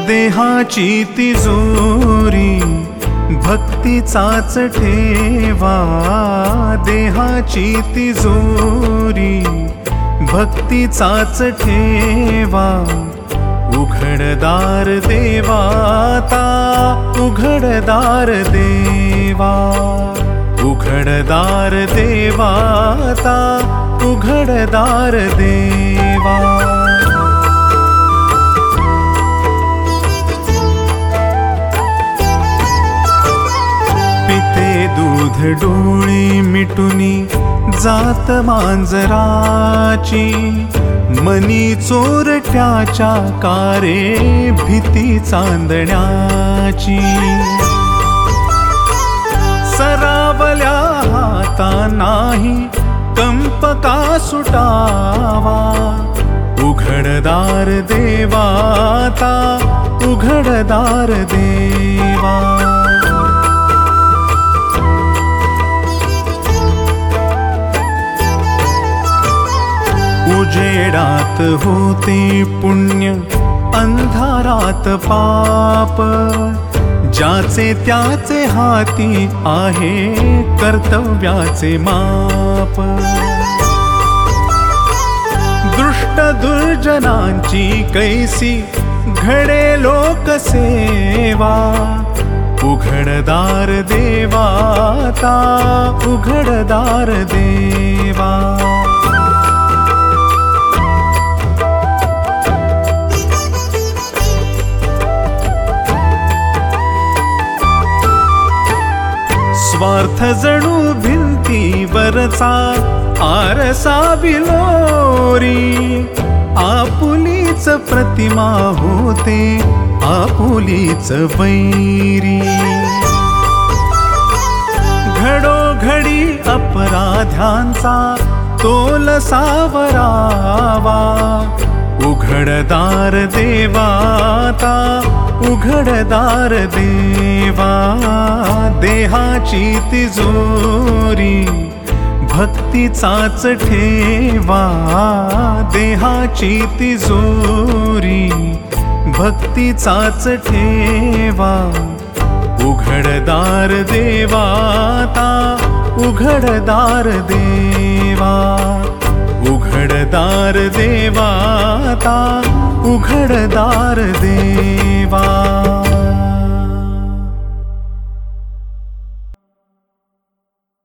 देहाची तिजोरी भक्तीचाच ठेवा, देहाची तिजोरी भक्तीचाच ठेवा. उघडदार देवाता, उघडदार देवा, उघडदार देवाता, उघडदार देवा. पिते दूध डोळे मिटुनी जात मांजराची, मनी चोरट्याच्या कारे भीती चांदण्याची. सरावल्या हाता नाही कंप का सुटावा, उघडदार देवाता, उघडदार देवा. उजेडात होते पुण्य, अंधारात पाप, ज्याचे त्याचे हाती आहे कर्तव्याचे माप. दृष्ट दुर्जनांची कैसी घडे लोकसेवा, उघडदार देवाता, उघडदार देवा. स्वार्थ जणू भिंतीवरचा आरसा बिलोरी, आपुलीच प्रतिमा होते आपुलीच वैरी. घडोघडी अपराध्यांचा तोल सावरावा, उघडदार देवाता, उघडदार देवा. देहाची तिजोरी भक्तीचाच ठेवा, देहाची तिजोरी भक्तीचाच ठेवा. उघडदार देवाता, उघडदार देवा, उघडदार देवाता, उघडदार देवा.